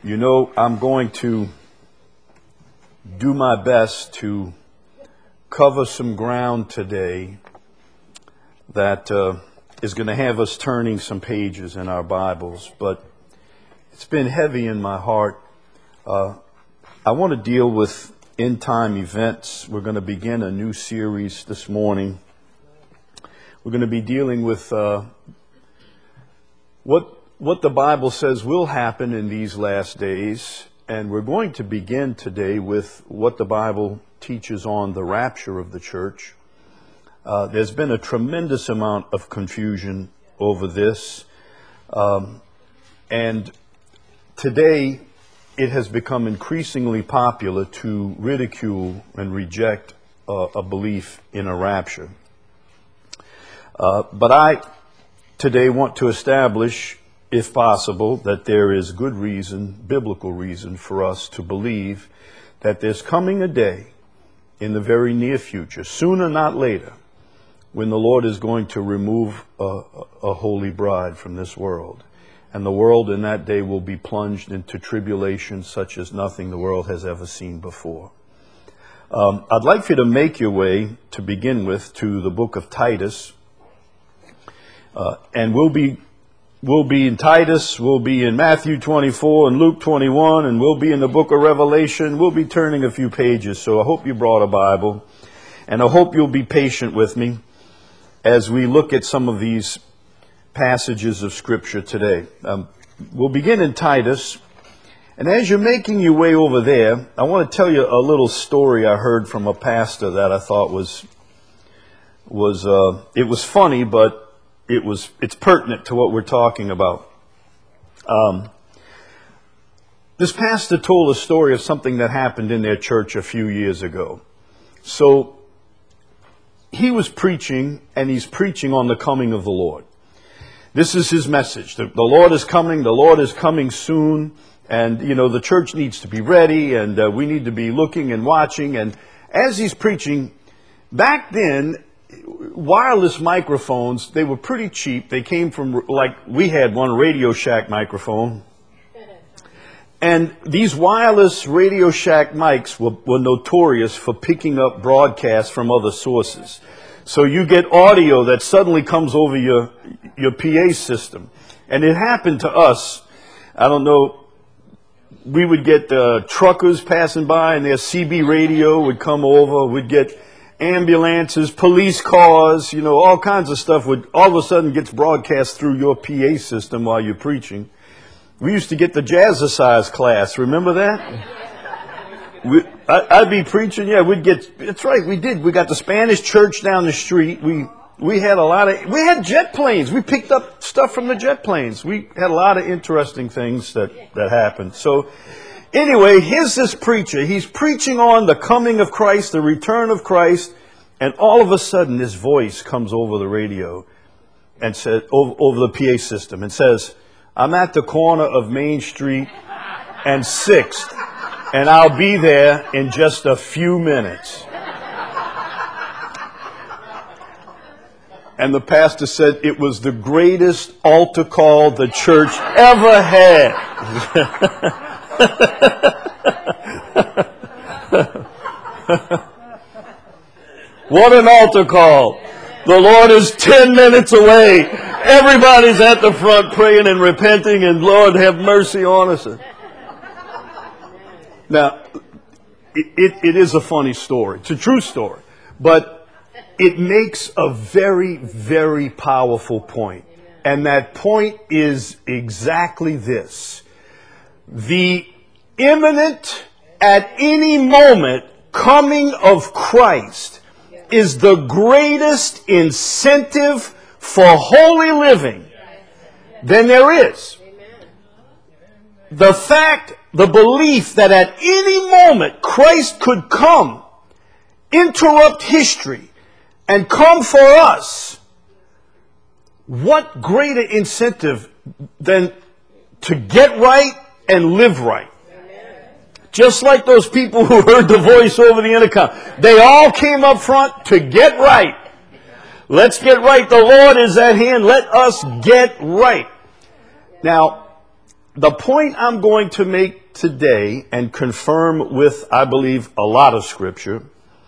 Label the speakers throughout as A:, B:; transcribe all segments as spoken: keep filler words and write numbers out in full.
A: You know, I'm going to do my best to cover some ground today that uh, is going to have us turning some pages in our Bibles, but it's been heavy in my heart. Uh, I want to deal with end-time events. We're going to begin a new series this morning. We're going to be dealing with uh, what what the Bible says will happen in these last days, and we're going to begin today with what the Bible teaches on the rapture of the church. Uh, there's been a tremendous amount of confusion over this, um, and today it has become increasingly popular to ridicule and reject uh, a belief in a rapture. Uh, but I today want to establish, if possible, that there is good reason, biblical reason, for us to believe that there's coming a day in the very near future, sooner not later, when the Lord is going to remove a, a holy bride from this world. And the world in that day will be plunged into tribulation such as nothing the world has ever seen before. Um, I'd like for you to make your way, to begin with, to the book of Titus. Uh, and we'll be we'll be in Titus, we'll be in Matthew twenty-four and Luke twenty-one, and we'll be in the book of Revelation. We'll be turning a few pages, so I hope you brought a Bible. And I hope you'll be patient with me as we look at some of these passages of Scripture today. Um, we'll begin in Titus. And as you're making your way over there, I want to tell you a little story I heard from a pastor that I thought was, was uh, it was funny, but It was, it's pertinent to what we're talking about. Um, this pastor told a story of something that happened in their church a few years ago. So he was preaching, and he's preaching on the coming of the Lord. This is his message. The, the Lord is coming. The Lord is coming soon. And, you know, the church needs to be ready, and uh, we need to be looking and watching. And as he's preaching, back then, wireless microphones, they were pretty cheap. They came from, like, we had one Radio Shack microphone. And these wireless Radio Shack mics were, were notorious for picking up broadcasts from other sources. So you get audio that suddenly comes over your, your P A system. And it happened to us. I don't know, we would get uh, truckers passing by and their C B radio would come over. We'd get ambulances, police cars, you know, all kinds of stuff would all of a sudden gets broadcast through your P A system while you're preaching. We used to get the jazzercise class. Remember that? We, I, I'd be preaching. Yeah, we'd get. That's right. We did. We got the Spanish church down the street. We we had a lot of. We had jet planes. We picked up stuff from the jet planes. We had a lot of interesting things that that happened. So. Anyway, here's this preacher. He's preaching on the coming of Christ, the return of Christ, and all of a sudden this voice comes over the radio and says, over, over the P A system and says, "I'm at the corner of Main Street and sixth, and I'll be there in just a few minutes." And the pastor said it was the greatest altar call the church ever had. What an altar call. The Lord is ten minutes away. Everybody's at the front praying and repenting, and Lord, have mercy on us. Now, it, it, it is a funny story. It's a true story. But it makes a very, very powerful point. And that point is exactly this. The imminent, at any moment, coming of Christ is the greatest incentive for holy living than there is. The fact, the belief that at any moment Christ could come, interrupt history, and come for us, what greater incentive than to get right and live right? Just like those people who heard the voice over the intercom. They all came up front to get right. Let's get right. The Lord is at hand. Let us get right. Now, the point I'm going to make today and confirm with, I believe, a lot of scripture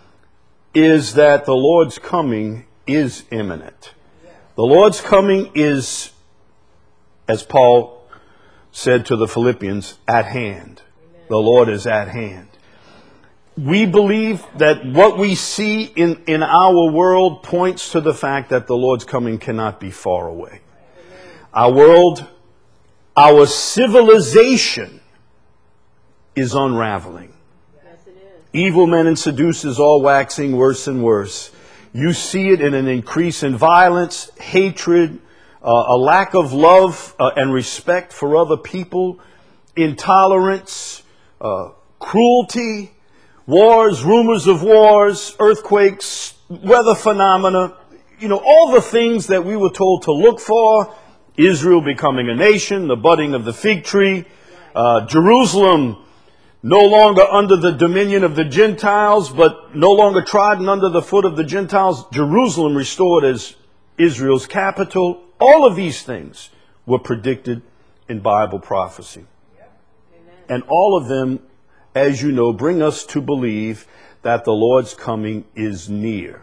A: is that the Lord's coming is imminent. The Lord's coming is, as Paul said to the Philippians, at hand. The Lord is at hand. We believe that what we see in, in our world points to the fact that the Lord's coming cannot be far away. Our world, our civilization is unraveling. Evil men and seducers all waxing worse and worse. You see it in an increase in violence, hatred, uh, a lack of love uh, and respect for other people, intolerance, uh, cruelty, wars, rumors of wars, earthquakes, weather phenomena, you know, all the things that we were told to look for. Israel becoming a nation, the budding of the fig tree, uh, Jerusalem no longer under the dominion of the Gentiles, but no longer trodden under the foot of the Gentiles. Jerusalem restored as Israel's capital. All of these things were predicted in Bible prophecy. And all of them, as you know, bring us to believe that the Lord's coming is near.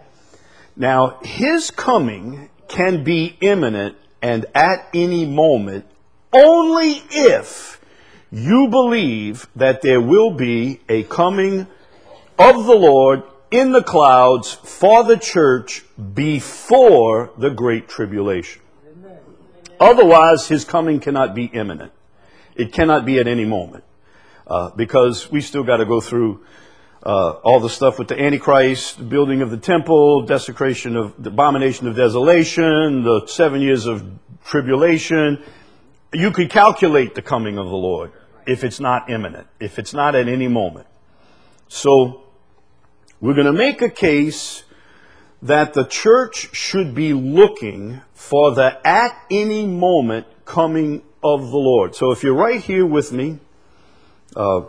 A: Now, his coming can be imminent and at any moment only if you believe that there will be a coming of the Lord in the clouds for the church before the Great Tribulation. Amen. Otherwise, his coming cannot be imminent. It cannot be at any moment. Uh, because we still got to go through uh, all the stuff with the Antichrist, the building of the temple, desecration of the abomination of desolation, the seven years of tribulation. You could calculate the coming of the Lord if it's not imminent, if it's not at any moment. So we're going to make a case that the church should be looking for the at any moment coming of the Lord. So if you're right here with me, uh,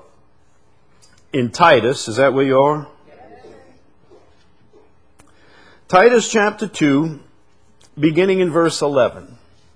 A: in Titus, is that where you are? Titus chapter two, beginning in verse eleven.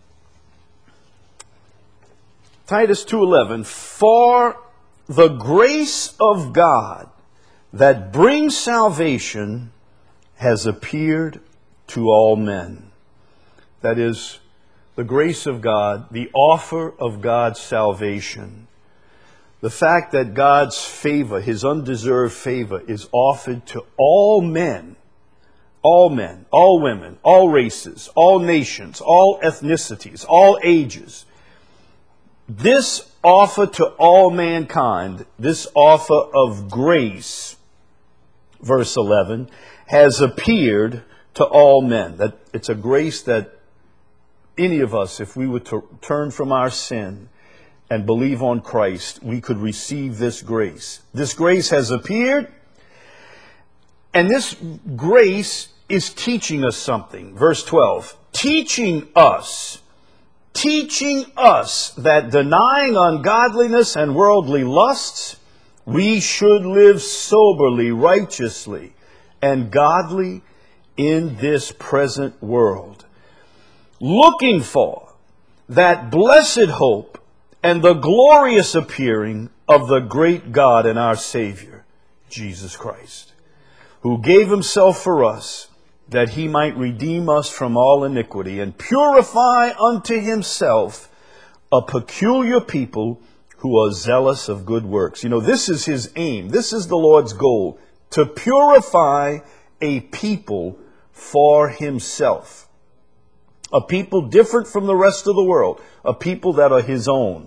A: Titus two eleven, for the grace of God that brings salvation has appeared to all men. That is, the grace of God, the offer of God's salvation. The fact that God's favor, his undeserved favor, is offered to all men, all men, all women, all races, all nations, all ethnicities, all ages. This offer to all mankind, this offer of grace, verse eleven, has appeared to all men. That it's a grace that any of us, if we were to turn from our sin and believe on Christ, we could receive this grace. This grace has appeared, and this grace is teaching us something. Verse twelve, teaching us Teaching us that denying ungodliness and worldly lusts, we should live soberly, righteously, and godly in this present world, looking for that blessed hope and the glorious appearing of the great God and our Savior, Jesus Christ, who gave himself for us, that he might redeem us from all iniquity and purify unto himself a peculiar people who are zealous of good works. You know, this is his aim. This is the Lord's goal, to purify a people for himself. A people different from the rest of the world. A people that are his own.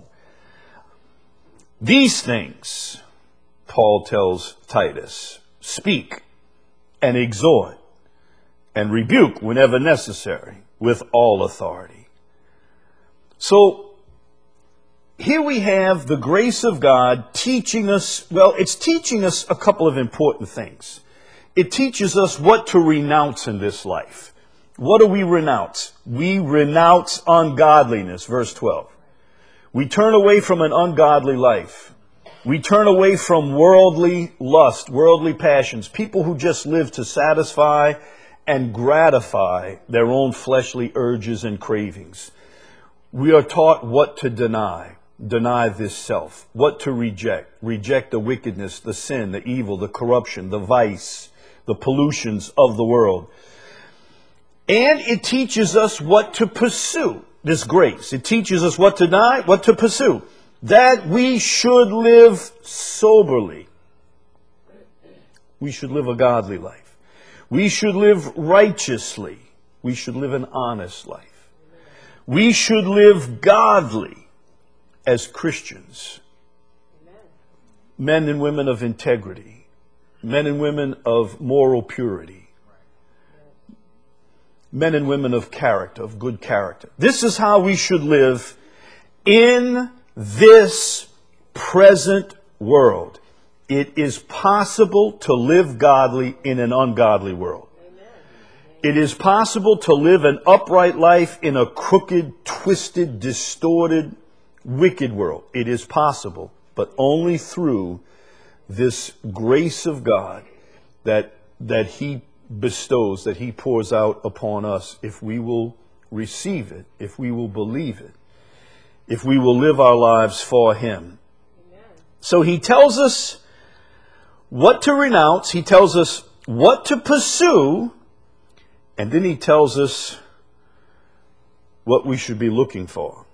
A: These things, Paul tells Titus, speak and exhort and rebuke whenever necessary with all authority. So here we have the grace of God teaching us, well, it's teaching us a couple of important things. It teaches us what to renounce in this life. What do we renounce? We renounce ungodliness, verse twelve. We turn away from an ungodly life. We turn away from worldly lust, worldly passions, people who just live to satisfy and gratify their own fleshly urges and cravings. We are taught what to deny. Deny this self. What to reject. Reject the wickedness, the sin, the evil, the corruption, the vice, the pollutions of the world. And it teaches us what to pursue. This grace. It teaches us what to deny, what to pursue. That we should live soberly. We should live a godly life. We should live righteously. We should live an honest life. We should live godly as Christians. Men and women of integrity. Men and women of moral purity. Men and women of character, of good character. This is how we should live in this present world. It is possible to live godly in an ungodly world. It is possible to live an upright life in a crooked, twisted, distorted, wicked world. It is possible, but only through this grace of God that, that He bestows, that He pours out upon us, if we will receive it, if we will believe it, if we will live our lives for Him. Amen. So He tells us what to renounce, He tells us what to pursue, and then He tells us what we should be looking for.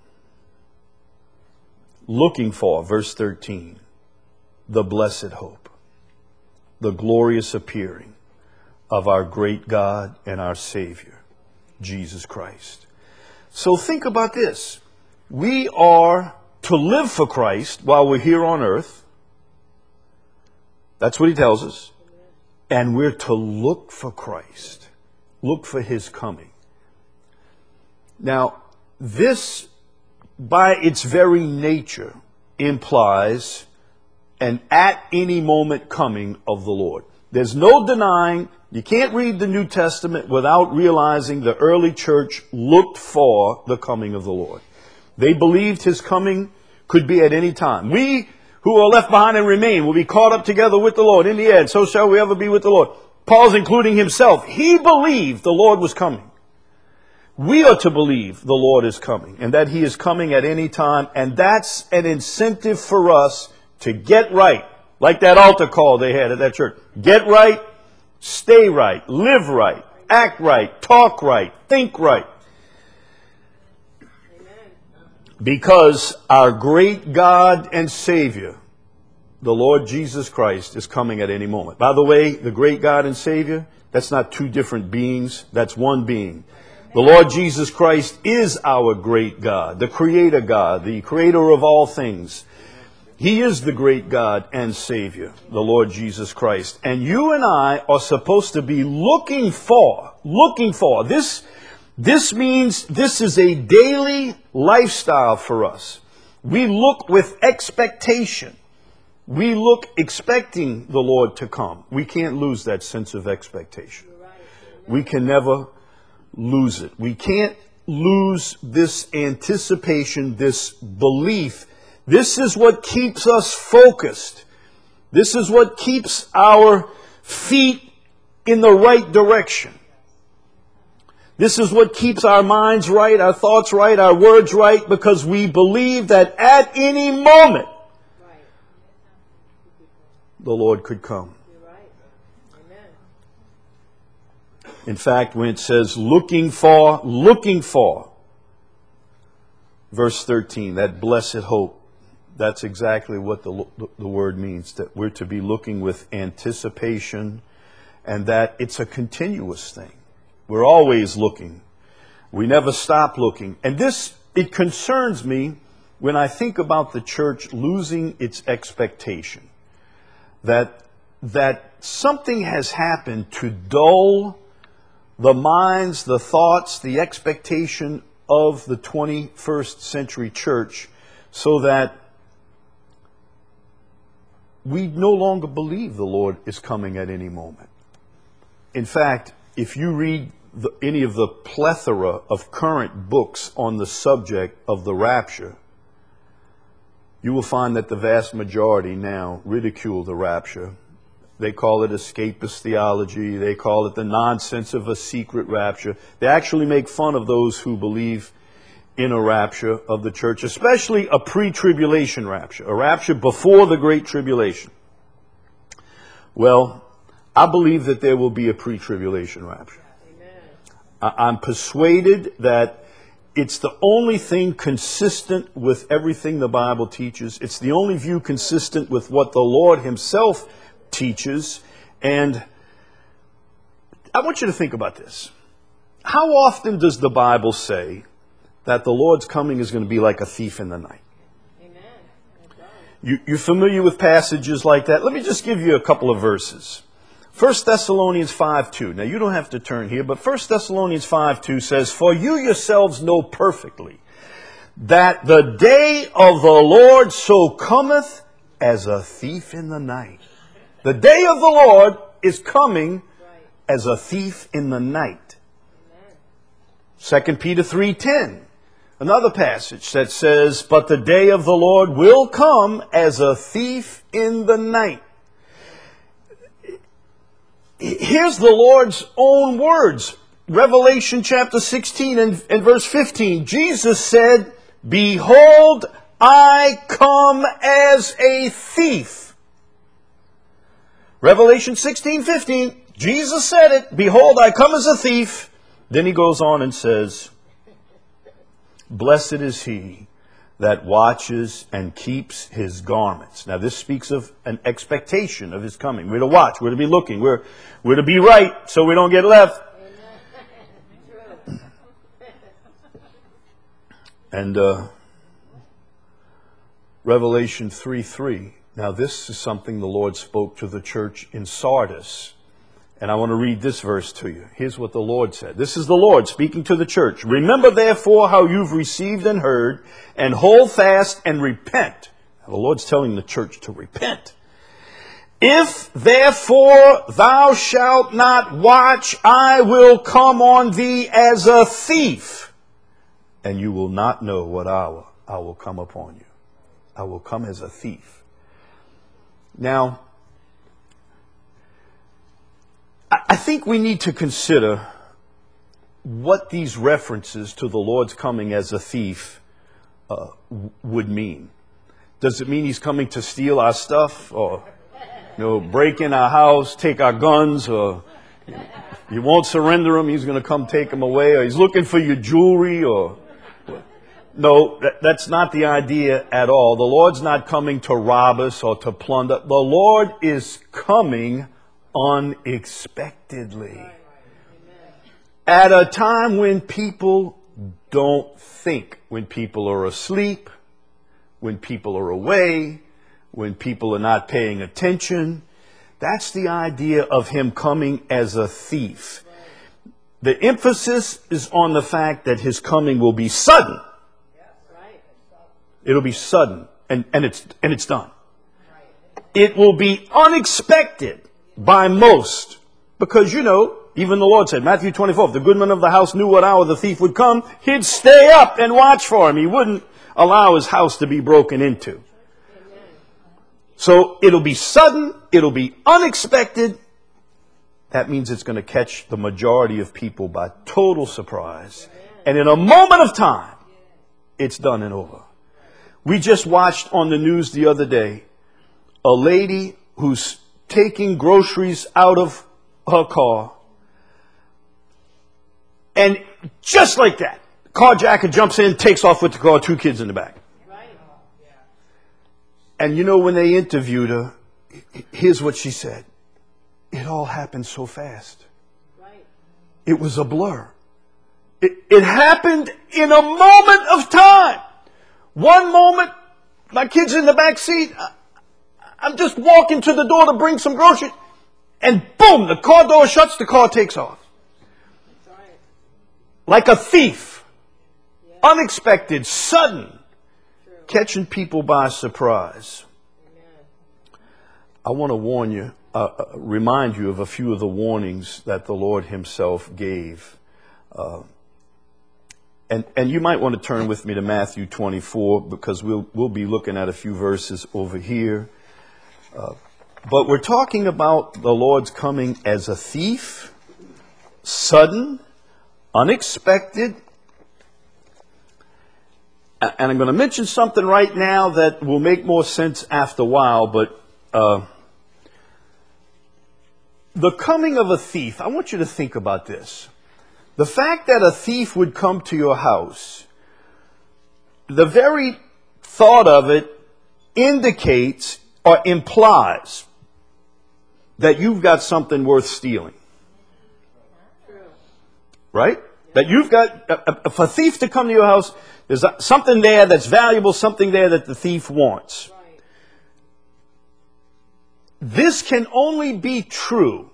A: Looking for, verse thirteen, the blessed hope, the glorious appearing of our great God and our Savior, Jesus Christ. So think about this. We are to live for Christ while we're here on earth. That's what He tells us. And we're to look for Christ. Look for His coming. Now, this, by its very nature, implies an at any moment coming of the Lord. There's no denying. You can't read the New Testament without realizing the early church looked for the coming of the Lord. They believed His coming could be at any time. We who are left behind and remain will be caught up together with the Lord in the air, and so shall we ever be with the Lord. Paul's including himself. He believed the Lord was coming. We are to believe the Lord is coming, and that He is coming at any time, and that's an incentive for us to get right. Like that altar call they had at that church. Get right. Stay right, live right, act right, talk right, think right. Because our great God and Savior, the Lord Jesus Christ, is coming at any moment. By the way, the great God and Savior, that's not two different beings, that's one being. The Lord Jesus Christ is our great God, the Creator God, the Creator of all things. He is the great God and Savior, the Lord Jesus Christ. And you and I are supposed to be looking for, looking for. This, this means this is a daily lifestyle for us. We look with expectation. We look expecting the Lord to come. We can't lose that sense of expectation. We can never lose it. We can't lose this anticipation, this belief. This is what keeps us focused. This is what keeps our feet in the right direction. This is what keeps our minds right, our thoughts right, our words right, because we believe that at any moment the Lord could come. In fact, when it says looking for, looking for, verse thirteen, that blessed hope, that's exactly what the, the word means, that we're to be looking with anticipation, and that it's a continuous thing. We're always looking. We never stop looking. And this, it concerns me when I think about the church losing its expectation. That, that something has happened to dull the minds, the thoughts, the expectation of the twenty-first century church, so that we no longer believe the Lord is coming at any moment. In fact, if you read the, any of the plethora of current books on the subject of the rapture, you will find that the vast majority now ridicule the rapture. They call it escapist theology. They call it the nonsense of a secret rapture. They actually make fun of those who believe in a rapture of the church, especially a pre-tribulation rapture, a rapture before the Great Tribulation. Well, I believe that there will be a pre-tribulation rapture. Amen. I'm persuaded that it's the only thing consistent with everything the Bible teaches. It's the only view consistent with what the Lord himself teaches. And I want you to think about this. How often does the Bible say that the Lord's coming is going to be like a thief in the night? Amen. You, you're familiar with passages like that? Let me just give you a couple of verses. First Thessalonians five two. Now, you don't have to turn here, but First Thessalonians five two says, "For you yourselves know perfectly that the day of the Lord so cometh as a thief in the night." The day of the Lord is coming as a thief in the night. Second Peter three ten. Another passage that says, "But the day of the Lord will come as a thief in the night." Here's the Lord's own words. Revelation chapter sixteen and, and verse fifteen. Jesus said, "Behold, I come as a thief." Revelation sixteen fifteen. Jesus said it. "Behold, I come as a thief." Then he goes on and says, "Blessed is he that watches and keeps his garments." Now this speaks of an expectation of his coming. We're to watch. We're to be looking. We're, we're to be right so we don't get left. And uh, Revelation three three. Now this is something the Lord spoke to the church in Sardis. And I want to read this verse to you. Here's what the Lord said. This is the Lord speaking to the church. "Remember therefore how you've received and heard, and hold fast and repent." Now, the Lord's telling the church to repent. "If therefore thou shalt not watch, I will come on thee as a thief, and you will not know what hour I will come upon you." I will come as a thief. Now, I think we need to consider what these references to the Lord's coming as a thief uh, would mean. Does it mean he's coming to steal our stuff, or you know, break in our house, take our guns, or you know, you won't surrender them, he's going to come take them away, or he's looking for your jewelry, or... No, that, that's not the idea at all. The Lord's not coming to rob us or to plunder. The Lord is coming unexpectedly. At a time when people don't think, when people are asleep, when people are away, when people are not paying attention. That's the idea of him coming as a thief. The emphasis is on the fact that his coming will be sudden. It'll be sudden, and, and it's and it's done. It will be unexpected by most, because, you know, even the Lord said, Matthew twenty-four, if the goodman of the house knew what hour the thief would come, he'd stay up and watch for him. He wouldn't allow his house to be broken into. So it'll be sudden, it'll be unexpected. That means it's going to catch the majority of people by total surprise. And in a moment of time, it's done and over. We just watched on the news the other day a lady who's taking groceries out of her car. And just like that, carjacker jumps in, takes off with the car, two kids in the back. And you know, when they interviewed her, here's what she said. It all happened so fast. It was a blur. It, it happened in a moment of time. One moment, my kid's in the back seat. I'm just walking to the door to bring some groceries. And boom, the car door shuts, the car takes off. Like a thief. Unexpected, sudden. Catching people by surprise. I want to warn you, uh, remind you of a few of the warnings that the Lord himself gave. Uh, And, and you might want to turn with me to Matthew twenty-four, because we'll, we'll be looking at a few verses over here. Uh, but we're talking about the Lord's coming as a thief, sudden, unexpected. And I'm going to mention something right now that will make more sense after a while, but uh, the coming of a thief, I want you to think about this. The fact that a thief would come to your house, the very thought of it indicates or implies that you've got something worth stealing. Right? That you've got, for a thief to come to your house, there's something there that's valuable, something there that the thief wants. This can only be true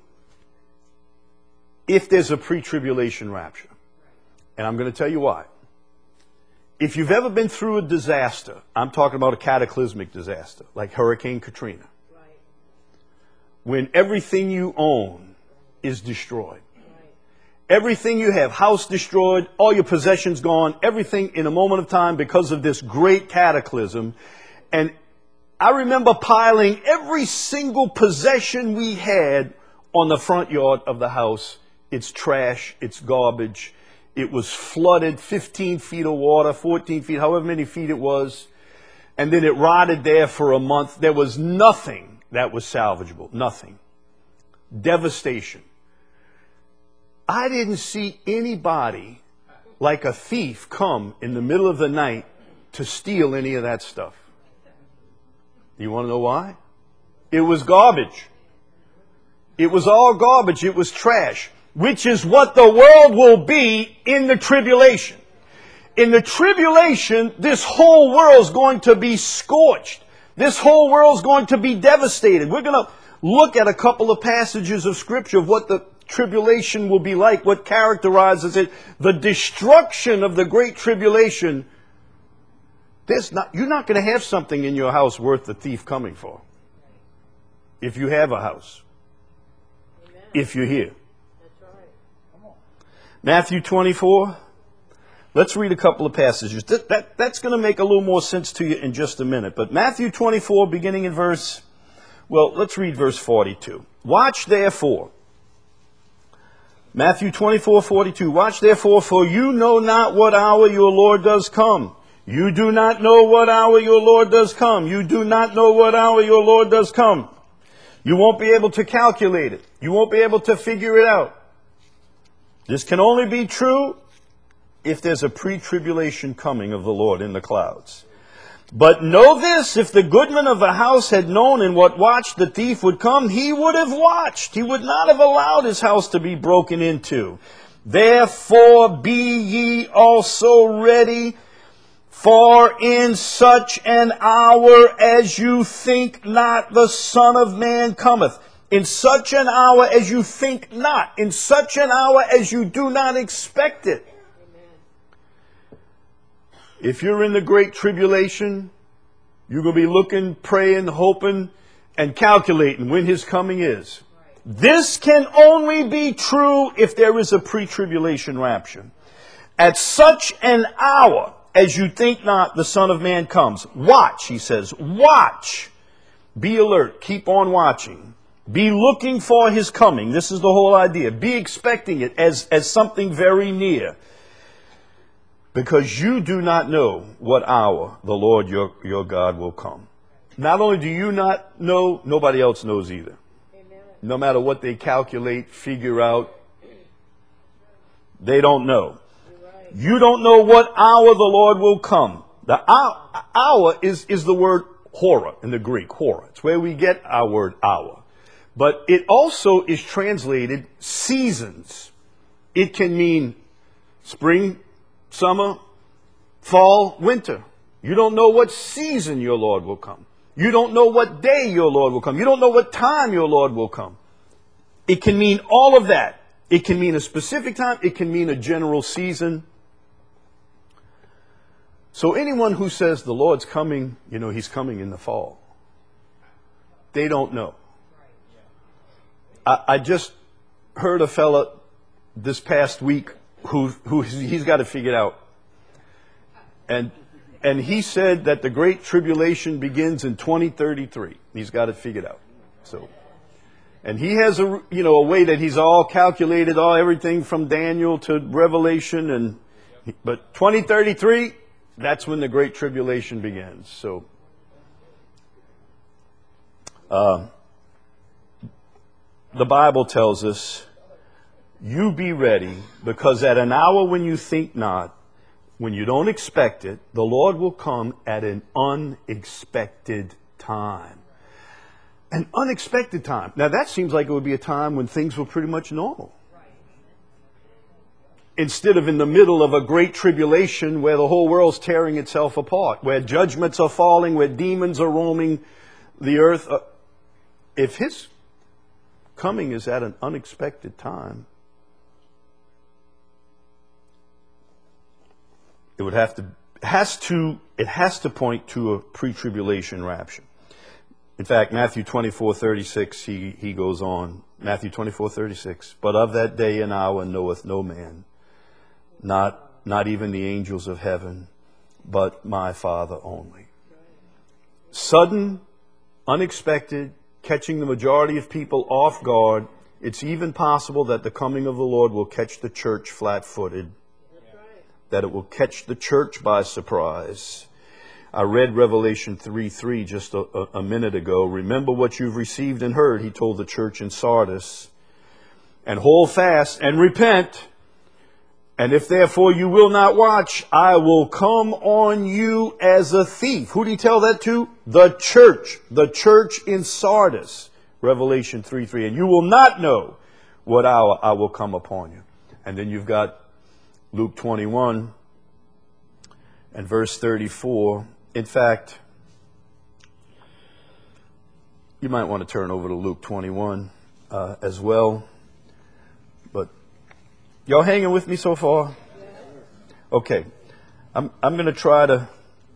A: if there's a pre-tribulation rapture. And I'm going to tell you why. If you've ever been through a disaster, I'm talking about a cataclysmic disaster, like Hurricane Katrina, when everything you own is destroyed. Everything you have, house destroyed, all your possessions gone, everything in a moment of time because of this great cataclysm. And I remember piling every single possession we had on the front yard of the house. It's trash, it's garbage. It was flooded, fifteen feet of water, fourteen feet, however many feet it was. And then it rotted there for a month. There was nothing that was salvageable, nothing. Devastation. I didn't see anybody like a thief come in the middle of the night to steal any of that stuff. You want to know why? It was garbage. It was all garbage. It was trash, which is what the world will be in the tribulation. In the tribulation, this whole world's going to be scorched. This whole world's going to be devastated. We're going to look at a couple of passages of Scripture of what the tribulation will be like, what characterizes it, the destruction of the great tribulation. There's not, you're not going to have something in your house worth the thief coming for. If you have a house. Amen. If you're here. That's right. Come on. Matthew twenty-four. Let's read a couple of passages. That, that, that's going to make a little more sense to you in just a minute. But Matthew twenty-four, beginning in verse, well, let's read verse forty-two. Watch therefore. Matthew twenty-four, forty-two. Watch therefore, for you know not what hour your Lord does come. You do not know what hour your Lord does come. You do not know what hour your Lord does come. You won't be able to calculate it. You won't be able to figure it out. This can only be true if there's a pre-tribulation coming of the Lord in the clouds. But know this, if the goodman of the house had known in what watch the thief would come, he would have watched. He would not have allowed his house to be broken into. Therefore be ye also ready, for in such an hour as you think not, the Son of Man cometh. In such an hour as you think not. In such an hour as you do not expect it. If you're in the great tribulation, you're going to be looking, praying, hoping, and calculating when his coming is. This can only be true if there is a pre-tribulation rapture. At such an hour as you think not, the Son of Man comes. Watch, he says, watch. Be alert. Keep on watching. Be looking for his coming. This is the whole idea. Be expecting it as, as something very near. Because you do not know what hour the Lord your, your God will come. Not only do you not know, nobody else knows either. Amen. No matter what they calculate, figure out, they don't know. Right. You don't know what hour the Lord will come. The hour, hour is, is the word hora in the Greek, hora. It's where we get our word hour. But it also is translated seasons. It can mean spring, summer, fall, winter. You don't know what season your Lord will come. You don't know what day your Lord will come. You don't know what time your Lord will come. It can mean all of that. It can mean a specific time. It can mean a general season. So anyone who says the Lord's coming, you know, he's coming in the fall, they don't know. I, I just heard a fella this past week who, who he's got it figured out. And, and he said that the Great Tribulation begins in twenty thirty-three. He's got it figured out. So, and he has a, you know, a way that he's all calculated, all everything from Daniel to Revelation. And, but twenty thirty-three That's when the Great Tribulation begins. So, uh, the Bible tells us, you be ready, because at an hour when you think not, when you don't expect it, the Lord will come at an unexpected time. An unexpected time. Now that seems like it would be a time when things were pretty much normal. Instead of in the middle of a great tribulation where the whole world's tearing itself apart, where judgments are falling, where demons are roaming the earth. Uh, if His coming is at an unexpected time, it would have to, has to, it has to point to a pre-tribulation rapture. In fact, Matthew twenty-four thirty-six, he, he goes on. Matthew twenty-four thirty-six. But of that day and hour knoweth no man, not, not even the angels of heaven, but my Father only. Sudden, unexpected, catching the majority of people off guard. It's even possible that the coming of the Lord will catch the church flat-footed. That it will catch the church by surprise. I read Revelation three three just a, a, a minute ago. Remember what you've received and heard, he told the church in Sardis. And hold fast and repent. And if therefore you will not watch, I will come on you as a thief. Who did he tell that to? The church. The church in Sardis. Revelation three three. And you will not know what hour I will come upon you. And then you've got Luke twenty-one and verse thirty-four. In fact, you might want to turn over to Luke twenty-one uh, as well. But y'all hanging with me so far? Okay. I'm I'm going to try to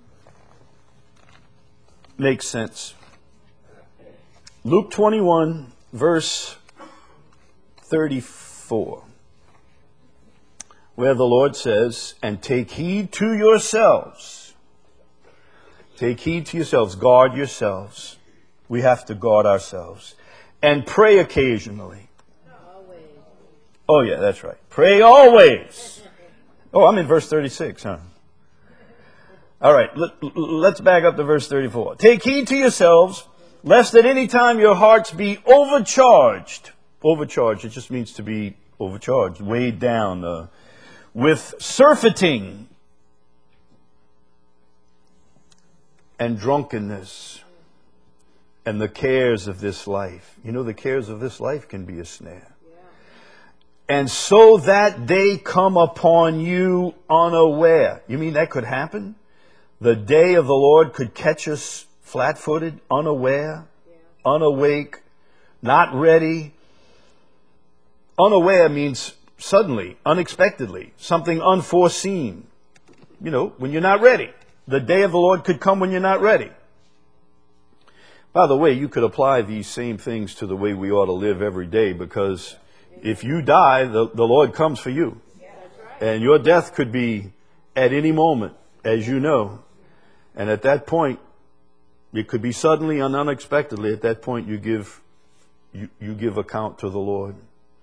A: make sense. Luke twenty-one, verse thirty-four. Where the Lord says, and take heed to yourselves. Take heed to yourselves. Guard yourselves. We have to guard ourselves. And pray occasionally. Always. Oh, yeah, that's right. Pray always. Oh, I'm in verse thirty-six, huh? All right, let, let's back up to verse thirty-four. Take heed to yourselves, lest at any time your hearts be overcharged. Overcharged, it just means to be overcharged, weighed down, uh, with surfeiting and drunkenness and the cares of this life. You know, the cares of this life can be a snare. Yeah. And so that day come upon you unaware. You mean that could happen? The day of the Lord could catch us flat-footed, unaware, yeah. unawake, not ready. Unaware means suddenly, unexpectedly, something unforeseen. You know, when you're not ready. The day of the Lord could come when you're not ready. By the way, you could apply these same things to the way we ought to live every day, because if you die, the, the Lord comes for you. And your death could be at any moment, as you know. And at that point, it could be suddenly and unexpectedly. At that point, you give, you, you give account to the Lord.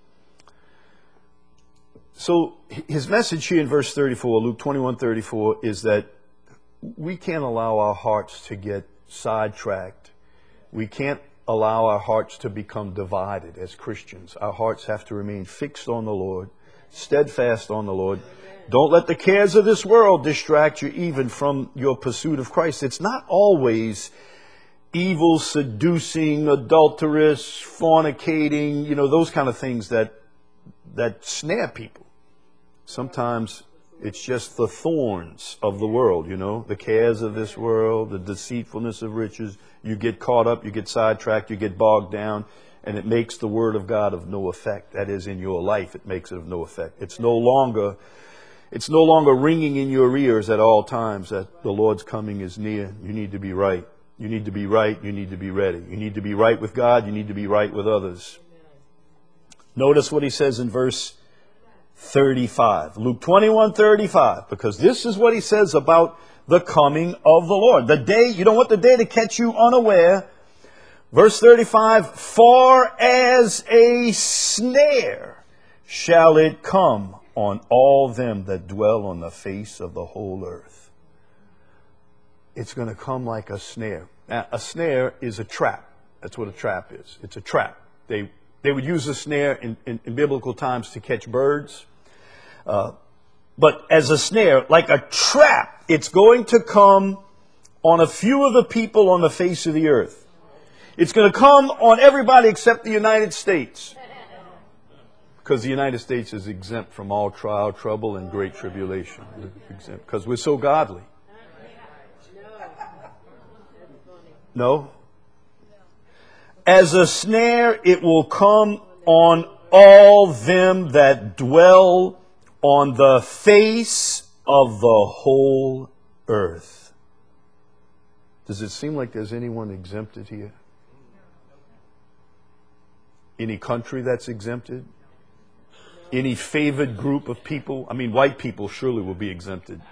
A: So his message here in verse thirty-four, Luke twenty-one thirty-four, is that we can't allow our hearts to get sidetracked. We can't allow our hearts to become divided as Christians. Our hearts have to remain fixed on the Lord, steadfast on the Lord. Don't let the cares of this world distract you even from your pursuit of Christ. It's not always evil, seducing, adulterous, fornicating, you know, those kind of things that that snare people. Sometimes it's just the thorns of the world, you know, the cares of this world, the deceitfulness of riches. You get caught up, you get sidetracked, you get bogged down, and it makes the word of God of no effect. That is, in your life, it makes it of no effect. It's no longer, it's no longer ringing in your ears at all times that the Lord's coming is near. You need to be right. You need to be right. You need to be ready. You need to be right with God. You need to be right with others. Notice what he says in verse thirty-five. Luke twenty-one thirty-five. Because this is what he says about the coming of the Lord. The day, you don't want the day to catch you unaware. Verse thirty-five. For as a snare shall it come on all them that dwell on the face of the whole earth. it's going to come like a snare. Now, a snare is a trap. That's what a trap is. It's a trap. They they would use a snare in, in, in biblical times to catch birds. Uh, but as a snare, like a trap, it's going to come on a few of the people on the face of the earth. It's going to come on everybody except the United States. Because the United States is exempt from all trial, trouble, and great tribulation. We're exempt because we're so godly. No? As a snare, it will come on all them that dwell on the face of the whole earth. Does it seem like there's anyone exempted here? Any country that's exempted? Any favored group of people? I mean, white people surely will be exempted.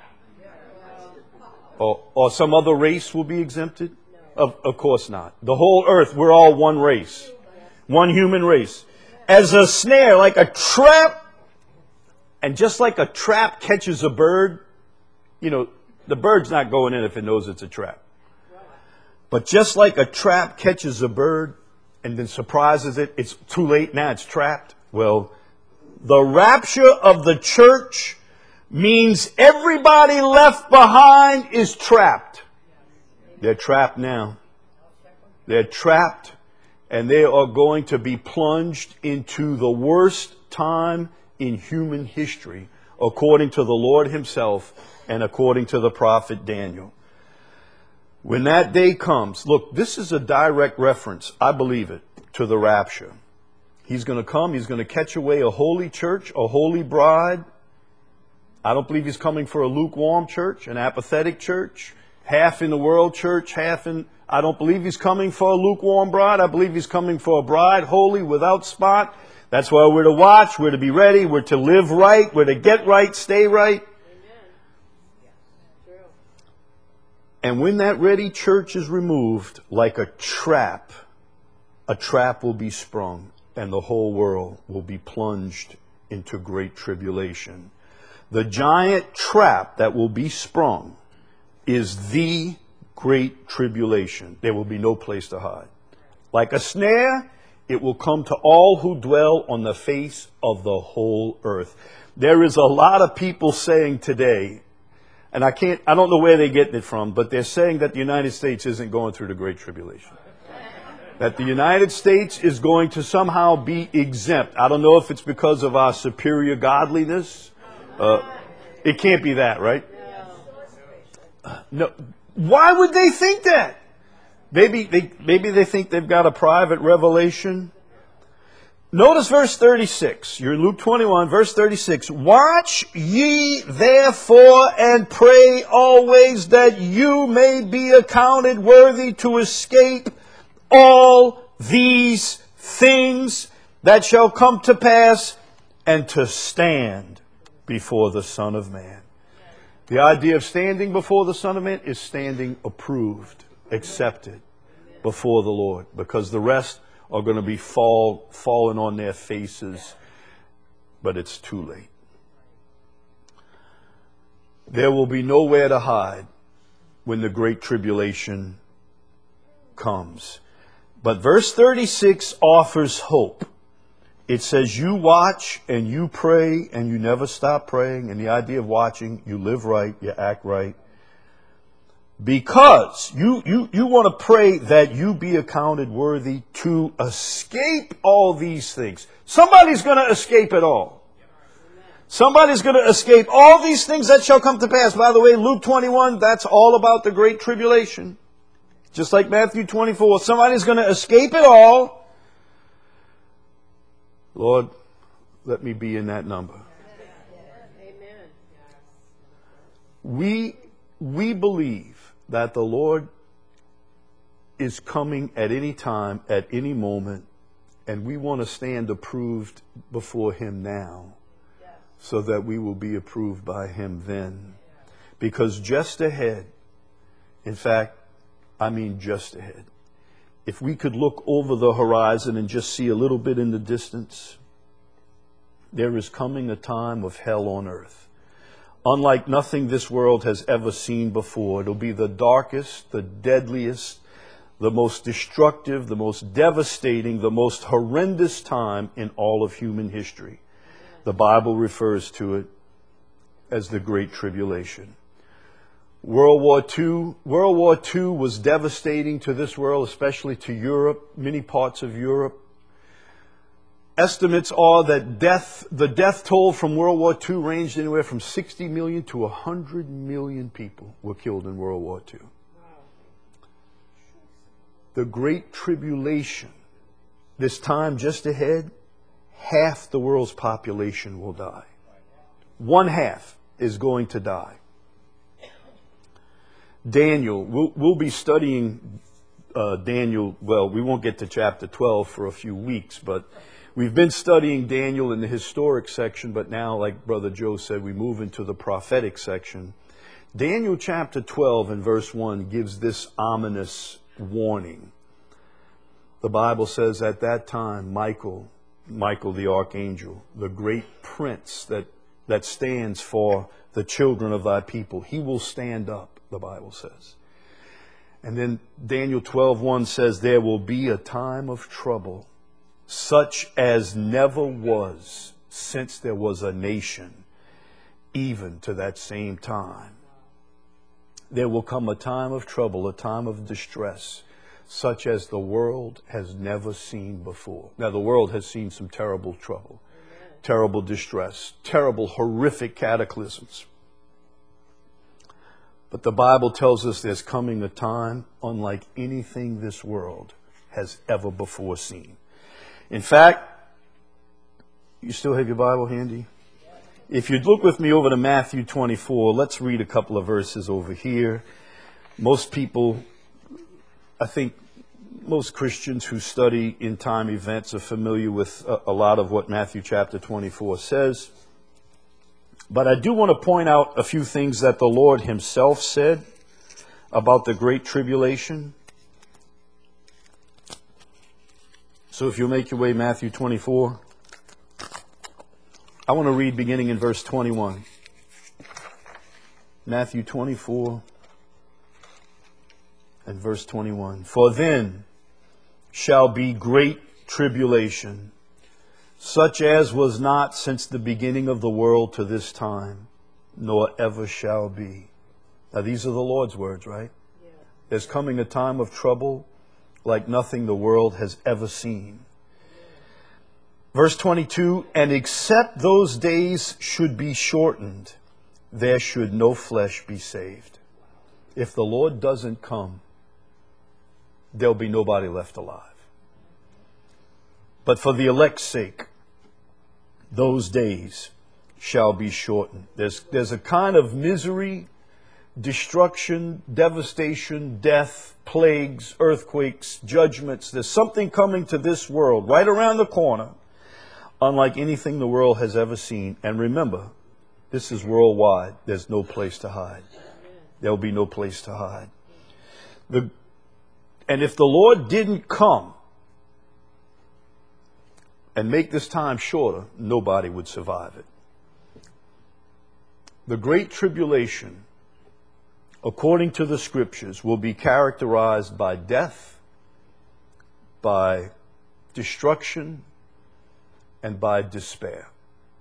A: Or, or some other race will be exempted? Of, of course not. The whole earth, we're all one race. One human race. As a snare, like a trap. And just like a trap catches a bird, you know, the bird's not going in if it knows it's a trap. But just like a trap catches a bird and then surprises it, it's too late, now it's trapped. Well, the rapture of the church means everybody left behind is trapped. They're trapped now. They're trapped, and they are going to be plunged into the worst time in human history, according to the Lord himself and according to the prophet Daniel. When that day comes, look, this is a direct reference, I believe it, to the rapture. He's going to come, he's going to catch away a holy church, a holy bride. I don't believe he's coming for a lukewarm church, an apathetic church, half in the world church, half in... I don't believe he's coming for a lukewarm bride. I believe he's coming for a bride holy, without spot. That's why we're to watch, we're to be ready, we're to live right, we're to get right, stay right. And when that ready church is removed, like a trap, a trap will be sprung, and the whole world will be plunged into great tribulation. The giant trap that will be sprung is the great tribulation. There will be no place to hide. Like a snare, it will come to all who dwell on the face of the whole earth. There is a lot of people saying today, and I can't, I don't know where they're getting it from, but they're saying that the United States isn't going through the Great Tribulation. That the United States is going to somehow be exempt. I don't know if it's because of our superior godliness. Uh, it can't be that, right? No. Why would they think that? Maybe they, maybe they think they've got a private revelation. Notice verse thirty-six. You're in Luke twenty-one, verse thirty-six. Watch ye therefore and pray always that you may be accounted worthy to escape all these things that shall come to pass and to stand before the Son of Man. The idea of standing before the Son of Man is standing approved, accepted before the Lord, because the rest are going to be fall, falling on their faces, but it's too late. There will be nowhere to hide when the great tribulation comes. But verse thirty-six offers hope. It says you watch and you pray and you never stop praying. And the idea of watching, you live right, you act right. Because you, you, you want to pray that you be accounted worthy to escape all these things. Somebody's going to escape it all. Somebody's going to escape all these things that shall come to pass. By the way, Luke twenty-one, that's all about the great tribulation. Just like Matthew twenty-four, somebody's going to escape it all. Lord, let me be in that number. Amen. We, we believe that the Lord is coming at any time, at any moment, and we want to stand approved before Him now so that we will be approved by Him then. Because just ahead, in fact, I mean just ahead, if we could look over the horizon and just see a little bit in the distance, there is coming a time of hell on earth. unlike nothing this world has ever seen before. It'll be the darkest, the deadliest, the most destructive, the most devastating, the most horrendous time in all of human history. The Bible refers to it as the Great Tribulation. World War Two, World War Two was devastating to this world, especially to Europe, many parts of Europe. Estimates are that death, the death toll from World War Two ranged anywhere from sixty million to one hundred million people were killed in World War Two. The Great Tribulation, this time just ahead, half the world's population will die. One half is going to die. Daniel, we'll, we'll be studying uh, Daniel, well, we won't get to chapter twelve for a few weeks, but we've been studying Daniel in the historic section, but now, like Brother Joe said, we move into the prophetic section. Daniel chapter twelve and verse one gives this ominous warning. The Bible says at that time, Michael, Michael the archangel, the great prince that, that stands for the children of thy people, he will stand up, the Bible says. And then Daniel twelve one says, there will be a time of trouble, such as never was since there was a nation, even to that same time. There will come a time of trouble, a time of distress, such as the world has never seen before. Now, the world has seen some terrible trouble, Amen. Terrible distress, terrible, horrific cataclysms. But the Bible tells us there's coming a time unlike anything this world has ever before seen. In fact, you still have your Bible handy? If you'd look with me over to Matthew twenty-four, let's read a couple of verses over here. Most people, I think most Christians who study end time events are familiar with a, a lot of what Matthew chapter twenty-four says. But I do want to point out a few things that the Lord himself said about the Great Tribulation. So if you'll make your way, Matthew twenty-four. I want to read beginning in verse twenty-one. Matthew twenty-four and verse twenty-one. For then shall be great tribulation, such as was not since the beginning of the world to this time, nor ever shall be. Now these are the Lord's words, right? Yeah. There's coming a time of trouble like nothing the world has ever seen. Verse twenty-two, and except those days should be shortened, there should no flesh be saved. If the Lord doesn't come, there'll be nobody left alive. But for the elect's sake, those days shall be shortened. There's, there's a kind of misery, destruction, devastation, death, plagues, earthquakes, judgments. There's something coming to this world right around the corner, unlike anything the world has ever seen. And remember, this is worldwide. There's no place to hide. There'll be no place to hide. The, and if the Lord didn't come and make this time shorter, nobody would survive it. The Great Tribulation, according to the Scriptures, will be characterized by death, by destruction, and by despair.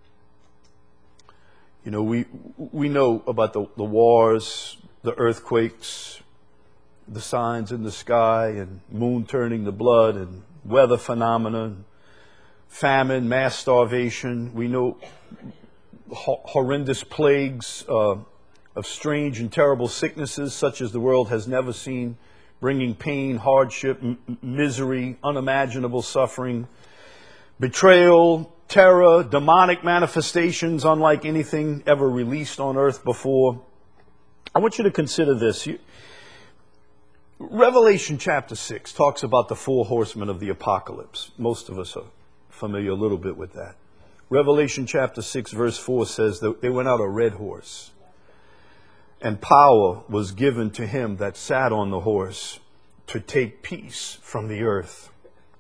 A: You know, we we know about the, the wars, the earthquakes, the signs in the sky, and moon turning to blood, and weather phenomena, famine, mass starvation. We know ho- horrendous plagues uh, of strange and terrible sicknesses such as the world has never seen, bringing pain, hardship, m- misery, unimaginable suffering, betrayal, terror, demonic manifestations unlike anything ever released on earth before. I want you to consider this. You, Revelation chapter six talks about the four horsemen of the apocalypse. Most of us are familiar a little bit with that. Revelation chapter six verse four says that they went out a red horse, and power was given to him that sat on the horse to take peace from the earth,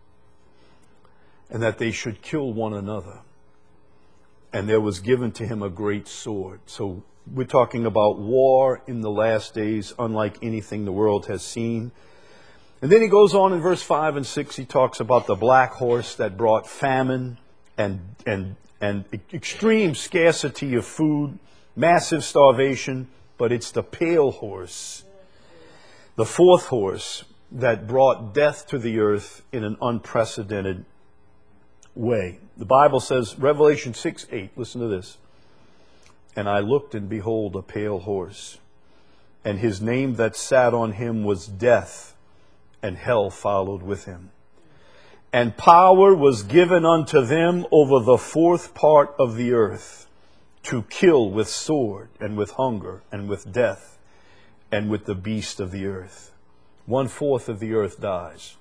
A: and that they should kill one another. And there was given to him a great sword. So We're talking about war in the last days, unlike anything the world has seen. And then he goes on in verse five and six, he talks about the black horse that brought famine and, and, and extreme scarcity of food, massive starvation, but it's the pale horse, the fourth horse, that brought death to the earth in an unprecedented way. The Bible says, Revelation six eight, listen to this. And I looked, and behold, a pale horse, and his name that sat on him was Death, and hell followed with him. And power was given unto them over the fourth part of the earth, to kill with sword, and with hunger, and with death, and with the beast of the earth. One fourth of the earth dies.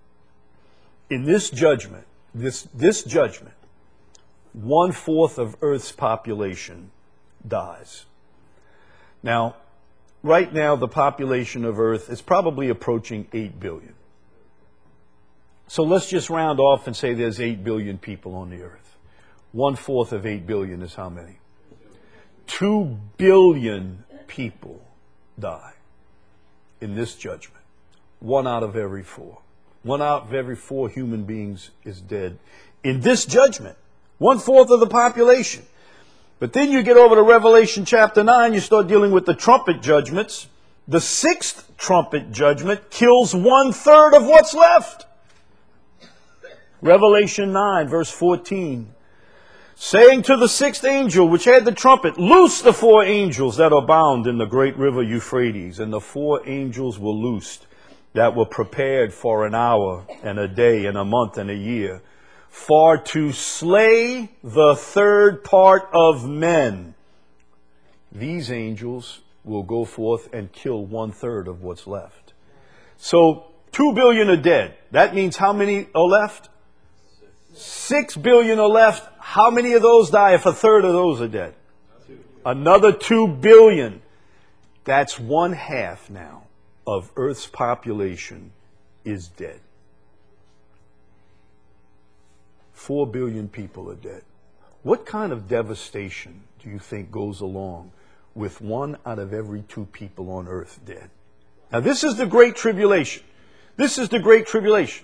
A: In this judgment, this, this judgment, one fourth of earth's population dies. Now, right now, the population of earth is probably approaching eight billion. So let's just round off and say there's eight billion people on the earth. One fourth of eight billion is how many? Two billion people die in this judgment. One out of every four. One out of every four human beings is dead in this judgment. One fourth of the population. But then you get over to Revelation chapter nine, you start dealing with the trumpet judgments. The sixth trumpet judgment kills one third of what's left. Revelation nine, verse fourteen. Saying to the sixth angel, which had the trumpet, loose the four angels that are bound in the great river Euphrates. And the four angels were loosed that were prepared for an hour and a day and a month and a year, for to slay the third part of men. These angels will go forth and kill one third of what's left. So two billion are dead. That means how many are left? Six billion are left. How many of those die if a third of those are dead? Another two billion. That's one half now of Earth's population is dead. Four billion people are dead. What kind of devastation do you think goes along with one out of every two people on earth dead? Now this is the Great Tribulation. This is the Great Tribulation.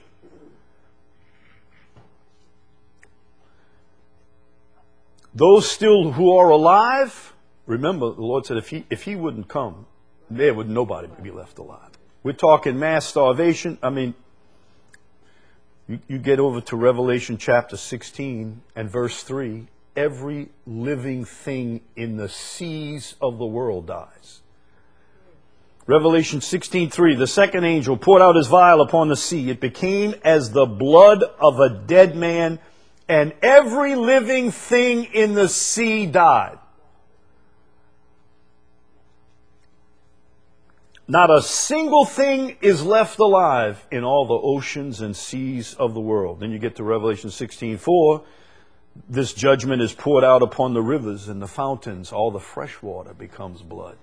A: Those still who are alive, remember the Lord said if he, if he wouldn't come, there would nobody be left alive. We're talking mass starvation. I mean, You, you get over to Revelation chapter sixteen and verse three. Every living thing in the seas of the world dies. Revelation sixteen three. The second angel poured out his vial upon the sea. It became as the blood of a dead man, and every living thing in the sea died. Not a single thing is left alive in all the oceans and seas of the world. Then you get to Revelation sixteen four. This judgment is poured out upon the rivers and the fountains. All the fresh water becomes blood.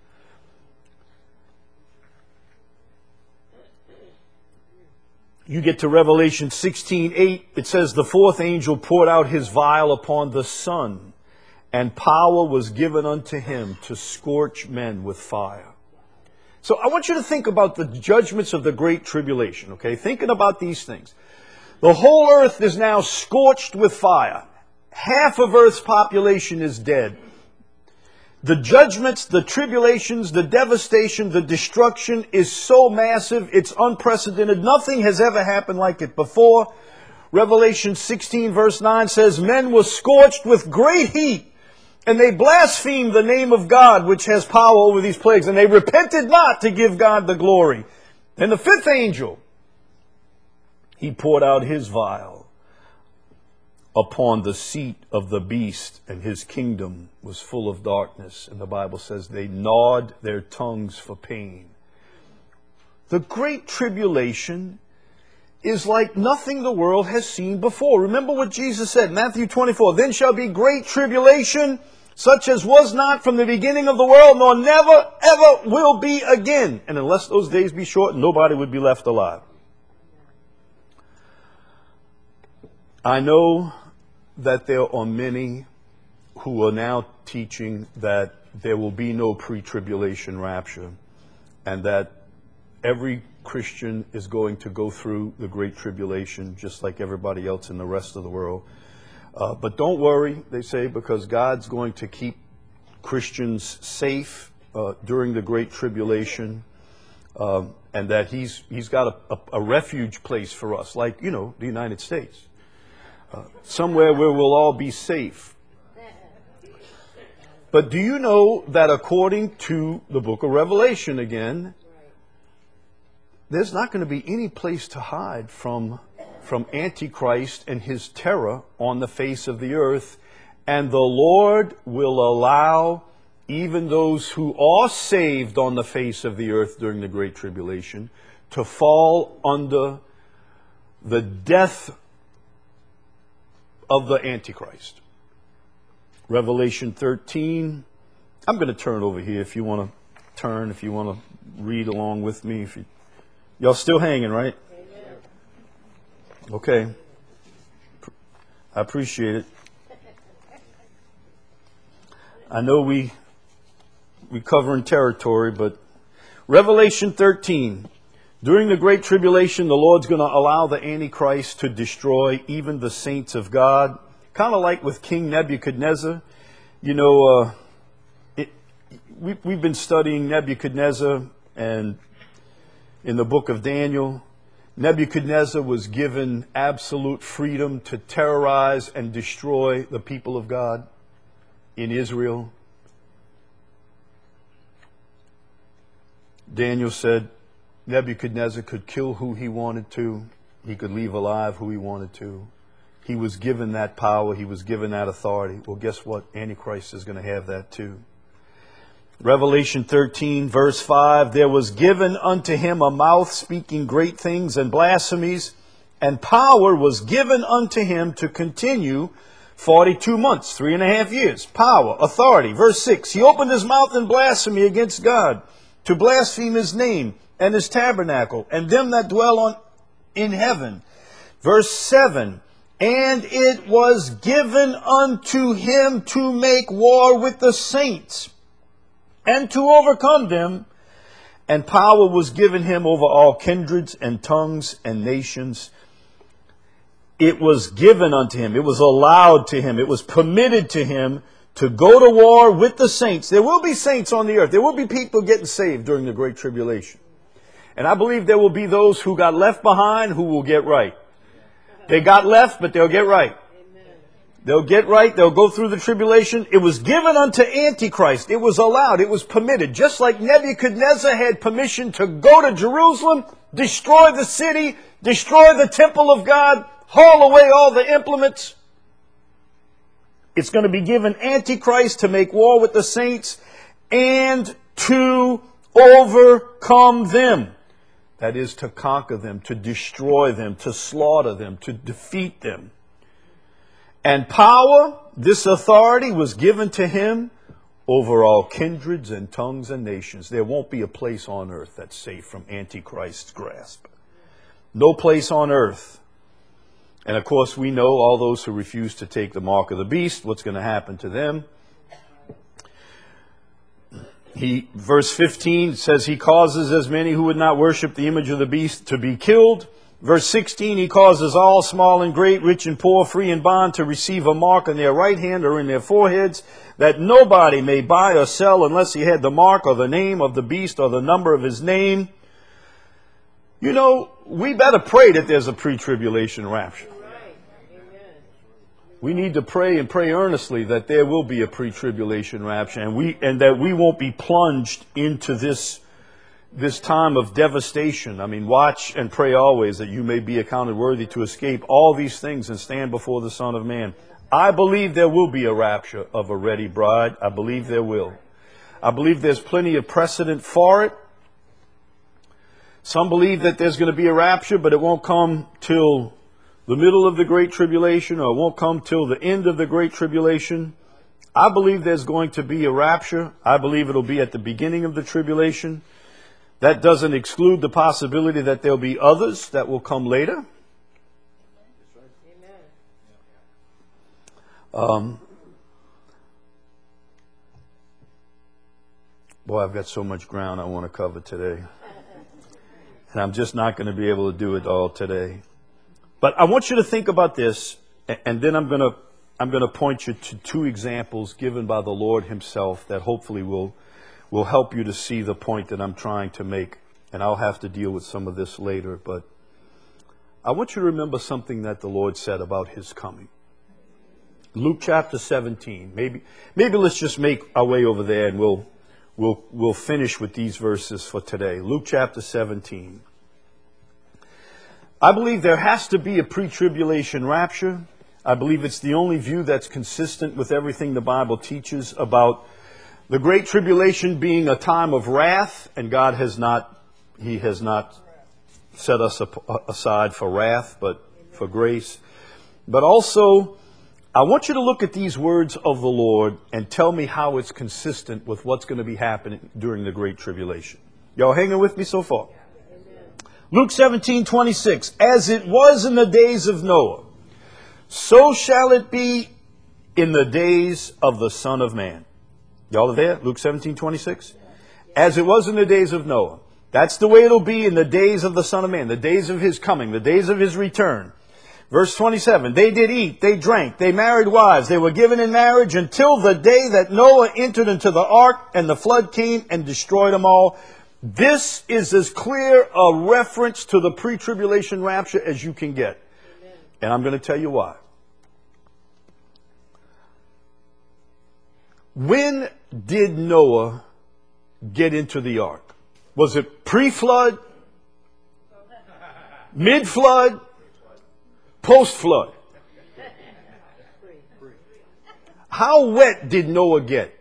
A: You get to Revelation sixteen eight. It says, the fourth angel poured out his vial upon the sun, and power was given unto him to scorch men with fire. So I want you to think about the judgments of the Great Tribulation, okay? Thinking about these things. The whole earth is now scorched with fire. Half of Earth's population is dead. The judgments, the tribulations, the devastation, the destruction is so massive, it's unprecedented. Nothing has ever happened like it before. Revelation sixteen verse nine says, men were scorched with great heat, and they blasphemed the name of God, which has power over these plagues. And they repented not to give God the glory. And the fifth angel, he poured out his vial upon the seat of the beast, and his kingdom was full of darkness. And the Bible says they gnawed their tongues for pain. The Great Tribulation is like nothing the world has seen before. Remember what Jesus said, Matthew twenty-four, then shall be great tribulation, such as was not from the beginning of the world, nor never, ever will be again. And unless those days be short, nobody would be left alive. I know that there are many who are now teaching that there will be no pre-tribulation rapture, and that every Christian is going to go through the Great Tribulation just like everybody else in the rest of the world. Uh, but don't worry, they say, because God's going to keep Christians safe uh, during the Great Tribulation, uh, and that he's he's got a, a, a refuge place for us, like, you know, the United States. Uh, somewhere where we'll all be safe. But do you know that according to the book of Revelation again, there's not going to be any place to hide from, from Antichrist and his terror on the face of the earth. And the Lord will allow even those who are saved on the face of the earth during the Great Tribulation to fall under the death of the Antichrist. Revelation thirteen. I'm going to turn over here if you want to turn, if you want to read along with me. If you, y'all still hanging, right? Amen. Okay. I appreciate it. I know we we covering territory, but Revelation thirteen. During the Great Tribulation, the Lord's going to allow the Antichrist to destroy even the saints of God. Kind of like with King Nebuchadnezzar. You know, uh, it, we, we've been studying Nebuchadnezzar, and in the book of Daniel, Nebuchadnezzar was given absolute freedom to terrorize and destroy the people of God in Israel. Daniel said Nebuchadnezzar could kill who he wanted to. He could leave alive who he wanted to. He was given that power. He was given that authority. Well, guess what? Antichrist is going to have that too. Revelation thirteen, verse five, there was given unto him a mouth speaking great things and blasphemies, and power was given unto him to continue forty-two months, three and a half years. Power, authority. Verse six, he opened his mouth in blasphemy against God, to blaspheme his name and his tabernacle, and them that dwell on in heaven. Verse seven, and it was given unto him to make war with the saints, and to overcome them. And power was given him over all kindreds and tongues and nations. It was given unto him. It was allowed to him. It was permitted to him to go to war with the saints. There will be saints on the earth. There will be people getting saved during the Great Tribulation. And I believe there will be those who got left behind who will get right. They got left, but they'll get right. They'll get right. They'll go through the tribulation. It was given unto Antichrist. It was allowed. It was permitted. Just like Nebuchadnezzar had permission to go to Jerusalem, destroy the city, destroy the temple of God, haul away all the implements. It's going to be given Antichrist to make war with the saints and to overcome them. That is, to conquer them, to destroy them, to slaughter them, to defeat them. And power, this authority, was given to him over all kindreds and tongues and nations. There won't be a place on earth that's safe from Antichrist's grasp. No place on earth. And of course, we know all those who refuse to take the mark of the beast, what's going to happen to them. He, verse fifteen says he causes as many who would not worship the image of the beast to be killed. Verse sixteen, he causes all, small and great, rich and poor, free and bond, to receive a mark on their right hand or in their foreheads, that nobody may buy or sell unless he had the mark or the name of the beast or the number of his name. You know, we better pray that there's a pre-tribulation rapture. We need to pray and pray earnestly that there will be a pre-tribulation rapture, and we and that we won't be plunged into this this time of devastation. I mean, watch and pray always that you may be accounted worthy to escape all these things and stand before the Son of Man. I believe there will be a rapture of a ready bride. I believe there will. I believe there's plenty of precedent for it. Some believe that there's going to be a rapture, but it won't come till the middle of the Great Tribulation, or it won't come till the end of the Great Tribulation. I believe there's going to be a rapture. I believe it'll be at the beginning of the tribulation. That doesn't exclude the possibility that there'll be others that will come later. Um, Boy, I've got so much ground I want to cover today. And I'm just not going to be able to do it all today. But I want you to think about this, and then I'm going to I'm going to point you to two examples given by the Lord himself that hopefully will will help you to see the point that I'm trying to make. And I'll have to deal with some of this later, but I want you to remember something that the Lord said about his coming. Luke chapter seventeen. Maybe maybe let's just make our way over there and we'll we'll we'll finish with these verses for today. Luke chapter seventeen. I believe there has to be a pre-tribulation rapture. I believe it's the only view that's consistent with everything the Bible teaches about the Great Tribulation being a time of wrath, and God has not, He has not set us aside for wrath, but for grace. But also, I want you to look at these words of the Lord and tell me how it's consistent with what's going to be happening during the Great Tribulation. Y'all hanging with me so far? Luke seventeen twenty-six. As it was in the days of Noah, so shall it be in the days of the Son of Man. Y'all are there? Luke seventeen twenty-six. As it was in the days of Noah. That's the way it'll be in the days of the Son of Man, the days of his coming, the days of his return. Verse twenty-seven, they did eat, they drank, they married wives, they were given in marriage until the day that Noah entered into the ark and the flood came and destroyed them all. This is as clear a reference to the pre-tribulation rapture as you can get. Amen. And I'm going to tell you why. When did Noah get into the ark? Was it pre-flood, mid-flood, post-flood? How wet did Noah get?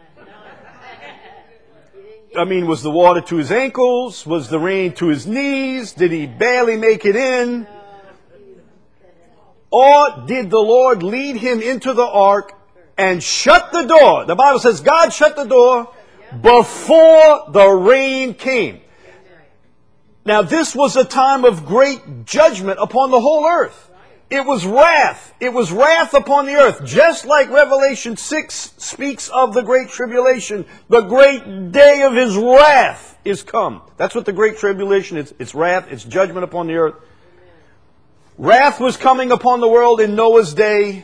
A: I mean, was the water to his ankles? Was the rain to his knees? Did he barely make it in? Or did the Lord lead him into the ark and shut the door? The Bible says God shut the door before the rain came. Now, this was a time of great judgment upon the whole earth. It was wrath. It was wrath upon the earth. Just like Revelation six speaks of the great tribulation. The great day of his wrath is come. That's what the great tribulation is. It's wrath. It's judgment upon the earth. Wrath was coming upon the world in Noah's day.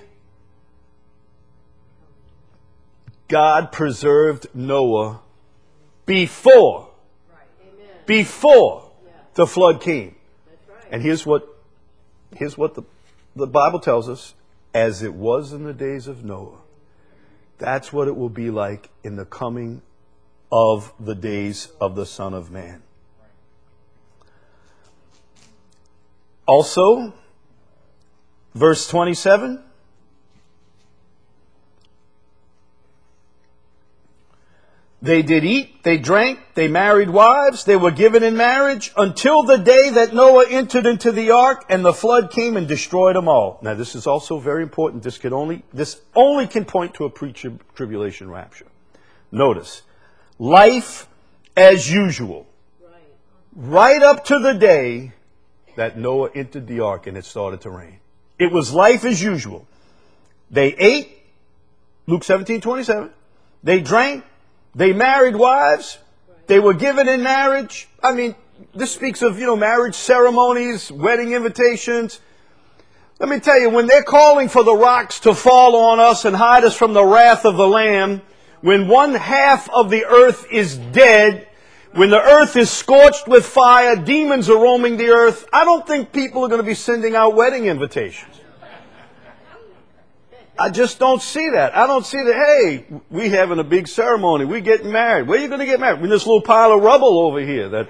A: God preserved Noah before, before the flood came. And here's what, here's what the The Bible tells us, as it was in the days of Noah, that's what it will be like in the coming of the days of the Son of Man. Also, verse twenty-seven. They did eat, they drank, they married wives, they were given in marriage until the day that Noah entered into the ark and the flood came and destroyed them all. Now this is also very important. This can only, this only can point to a pre-tribulation rapture. Notice, life as usual. Right up to the day that Noah entered the ark and it started to rain. It was life as usual. They ate, Luke seventeen twenty-seven. They drank. They married wives. They were given in marriage. I mean, this speaks of, you know, marriage ceremonies, wedding invitations. Let me tell you, when they're calling for the rocks to fall on us and hide us from the wrath of the Lamb, when one half of the earth is dead, when the earth is scorched with fire, demons are roaming the earth, I don't think people are going to be sending out wedding invitations. I just don't see that. I don't see that, hey, we having a big ceremony. We getting married. Where are you going to get married? In this little pile of rubble over here. That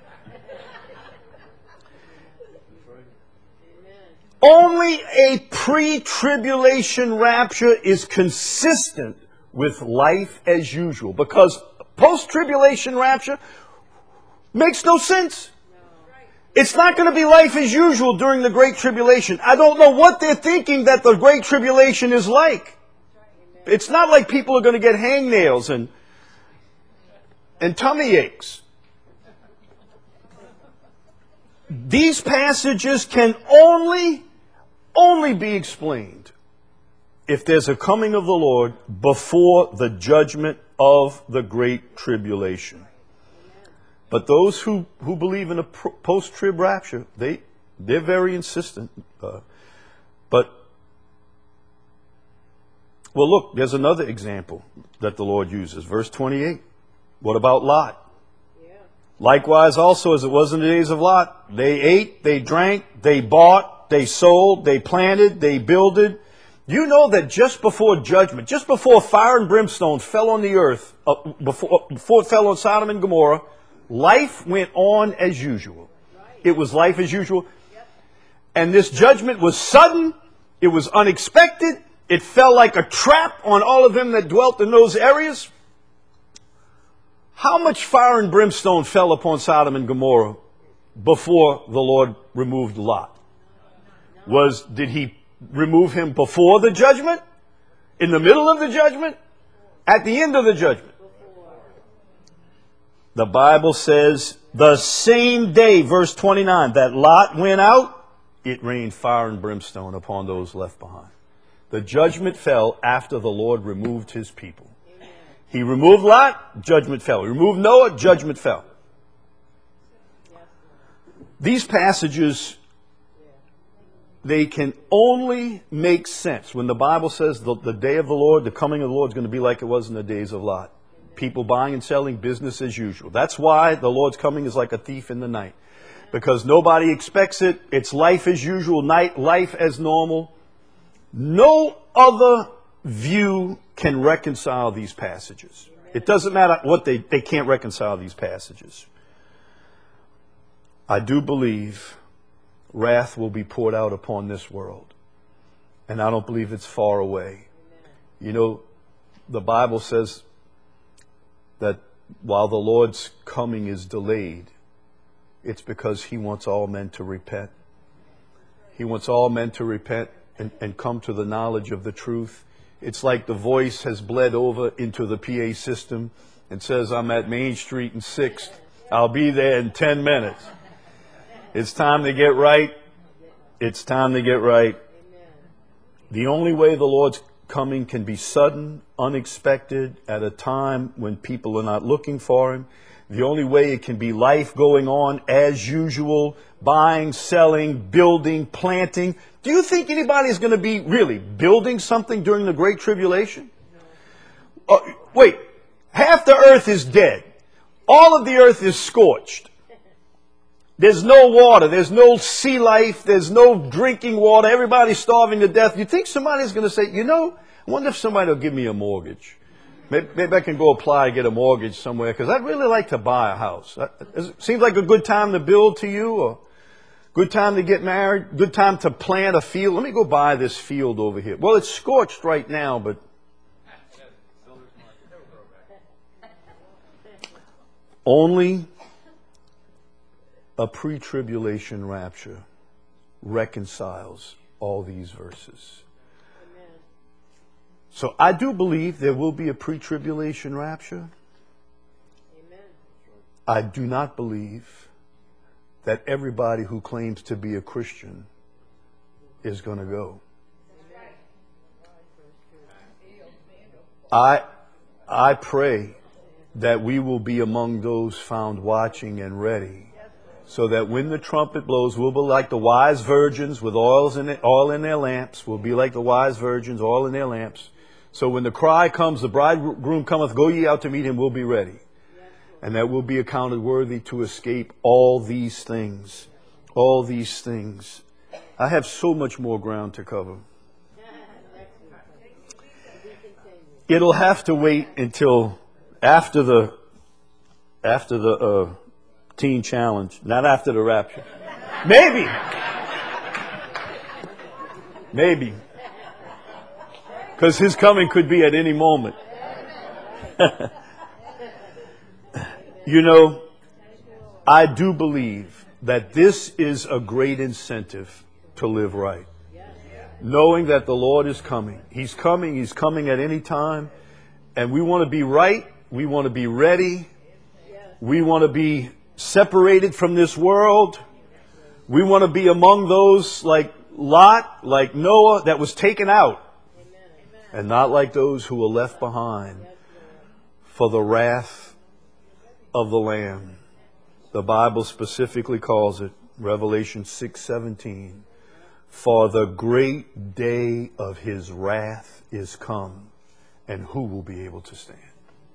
A: Only a pre-tribulation rapture is consistent with life as usual. Because post-tribulation rapture makes no sense. It's not going to be life as usual during the Great Tribulation. I don't know what they're thinking that the Great Tribulation is like. It's not like people are going to get hangnails and, and tummy aches. These passages can only, only be explained if there's a coming of the Lord before the judgment of the great tribulation. But those who, who believe in a post-trib rapture, they, they're very insistent. Uh, but, well, look, there's another example that the Lord uses. Verse twenty-eight. What about Lot? Yeah. Likewise also as it was in the days of Lot. They ate, they drank, they bought, they sold, they planted, they builded. You know that just before judgment, just before fire and brimstone fell on the earth, uh, before, before it fell on Sodom and Gomorrah, life went on as usual. It was life as usual. And this judgment was sudden. It was unexpected. It fell like a trap on all of them that dwelt in those areas. How much fire and brimstone fell upon Sodom and Gomorrah before the Lord removed Lot? Was, did he remove him before the judgment? In the middle of the judgment? At the end of the judgment? The Bible says the same day, verse twenty-nine, that Lot went out, it rained fire and brimstone upon those left behind. The judgment fell after the Lord removed his people. He removed Lot, judgment fell. He removed Noah, judgment fell. These passages, they can only make sense when the Bible says the, the day of the Lord, the coming of the Lord is going to be like it was in the days of Lot. People buying and selling, business as usual. That's why the Lord's coming is like a thief in the night. Because nobody expects it. It's life as usual, night, life as normal. No other view can reconcile these passages. It doesn't matter what they, they can't reconcile these passages. I do believe wrath will be poured out upon this world. And I don't believe it's far away. You know, the Bible says that while the Lord's coming is delayed, it's because he wants all men to repent. He wants all men to repent and, and come to the knowledge of the truth. It's like the voice has bled over into the P A system and says, I'm at Main Street and sixth. I'll be there in ten minutes. It's time to get right. It's time to get right. The only way the Lord's coming can be sudden, unexpected, at a time when people are not looking for him. The only way it can be life going on as usual, buying, selling, building, planting. Do you think anybody is going to be really building something during the Great Tribulation? Uh, wait, half the earth is dead. All of the earth is scorched. There's no water. There's no sea life. There's no drinking water. Everybody's starving to death. You think somebody's going to say, you know, I wonder if somebody will give me a mortgage. Maybe, maybe I can go apply and get a mortgage somewhere because I'd really like to buy a house. It seems like a good time to build to you, or good time to get married, good time to plant a field. Let me go buy this field over here. Well, it's scorched right now, but only a pre-tribulation rapture reconciles all these verses. So I do believe there will be a pre-tribulation rapture. Amen. I do not believe that everybody who claims to be a Christian is going to go. I, I pray that we will be among those found watching and ready, so that when the trumpet blows, we'll be like the wise virgins with oils in it, oil in their lamps. We'll be like the wise virgins, oil in their lamps. So when the cry comes, the bridegroom cometh, go ye out to meet him, we'll be ready. And that we'll be accounted worthy to escape all these things. All these things. I have so much more ground to cover. It'll have to wait until after the after the uh, teen challenge, not after the rapture. Maybe. Maybe. Because his coming could be at any moment. You know, I do believe that this is a great incentive to live right. Knowing that the Lord is coming. He's coming. He's coming at any time. And we want to be right. We want to be ready. We want to be separated from this world. We want to be among those like Lot, like Noah, that was taken out. and not like those who were left behind, for the wrath of the Lamb. The Bible specifically calls it, Revelation six seventeen, for the great day of his wrath is come, and who will be able to stand?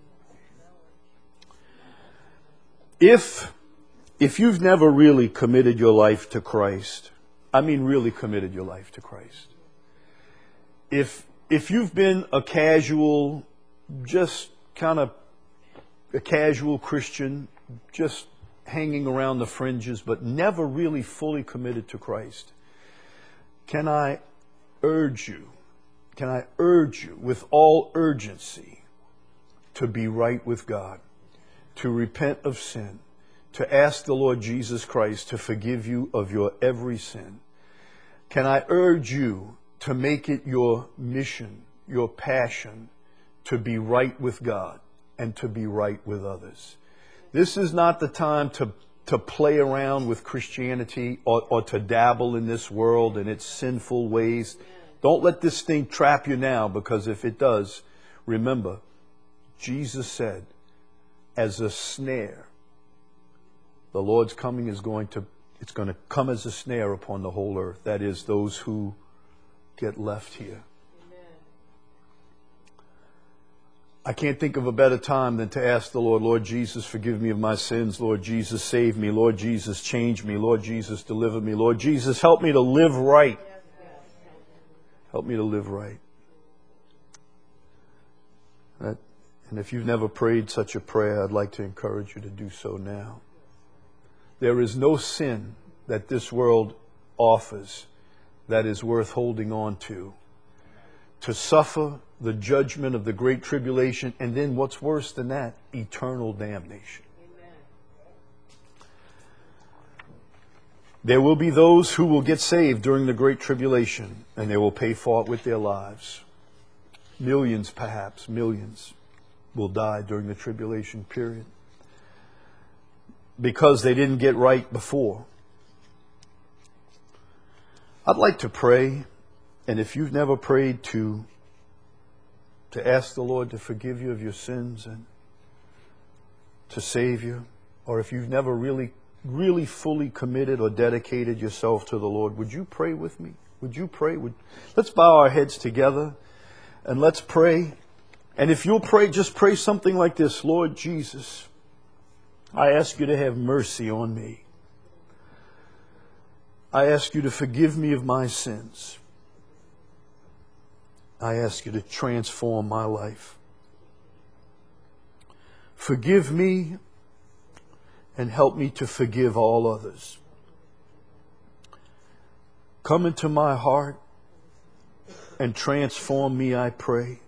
A: If, if you've never really committed your life to Christ, I mean really committed your life to Christ, if, if you've been a casual, just kind of a casual Christian, just hanging around the fringes, but never really fully committed to Christ, can I urge you, can I urge you with all urgency to be right with God, to repent of sin, to ask the Lord Jesus Christ to forgive you of your every sin? Can I urge you to make it your mission, your passion, to be right with God and to be right with others? This is not the time to, to play around with Christianity or, or to dabble in this world and its sinful ways. Don't let this thing trap you now, because if it does, remember, Jesus said, as a snare, the Lord's coming is going to, it's going to come as a snare upon the whole earth. That is, those who get left here. I can't think of a better time than to ask the Lord, Lord Jesus, forgive me of my sins. Lord Jesus, save me. Lord Jesus, change me. Lord Jesus, deliver me. Lord Jesus, help me to live right. Help me to live right. That, and if you've never prayed such a prayer, I'd like to encourage you to do so now. There is no sin that this world offers that is worth holding on to. To suffer the judgment of the great tribulation, and then what's worse than that, eternal damnation. Amen. There will be those who will get saved during the great tribulation, and they will pay for it with their lives. Millions, perhaps, millions will die during the tribulation period because they didn't get right before. I'd like to pray, and if you've never prayed, to to ask the Lord to forgive you of your sins and to save you, or if you've never really, really fully committed or dedicated yourself to the Lord, would you pray with me? Would you pray? Would, let's bow our heads together and let's pray. And if you'll pray, just pray something like this: Lord Jesus, I ask you to have mercy on me. I ask you to forgive me of my sins. I ask you to transform my life. Forgive me and help me to forgive all others. Come into my heart and transform me, I pray.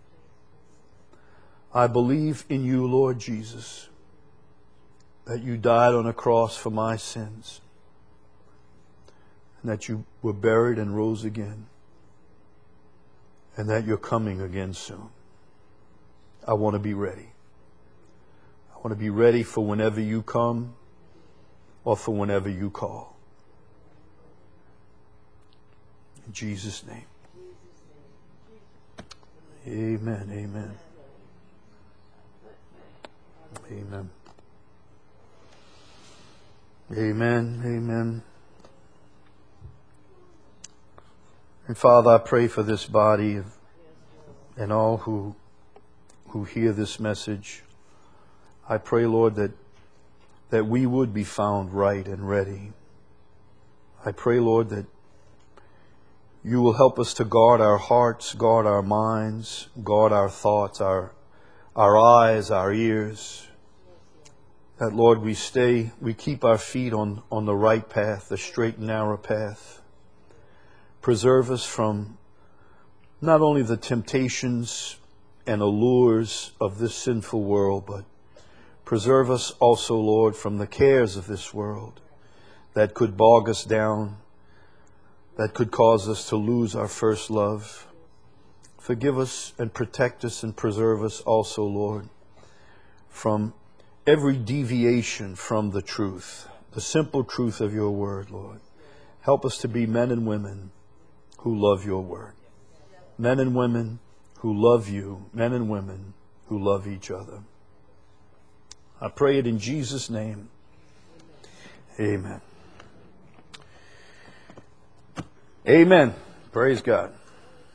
A: I believe in you, Lord Jesus, that you died on a cross for my sins, and that you were buried and rose again, and that you're coming again soon. I want to be ready. I want to be ready for whenever you come or for whenever you call. In Jesus' name. Amen. Amen. Amen. Amen. Amen. And Father, I pray for this body and all who who hear this message. I pray, Lord, that that we would be found right and ready. I pray, Lord, that you will help us to guard our hearts, guard our minds, guard our thoughts, our our eyes, our ears. That, Lord, we stay, we keep our feet on, on the right path, the straight and narrow path. Preserve us from not only the temptations and allures of this sinful world, but preserve us also, Lord, from the cares of this world that could bog us down, that could cause us to lose our first love. Forgive us and protect us and preserve us also, Lord, from every deviation from the truth, the simple truth of your word, Lord. Help us to be men and women who love your word. Men and women who love you, men and women who love each other. I pray it in Jesus' name. Amen. Amen. Praise God.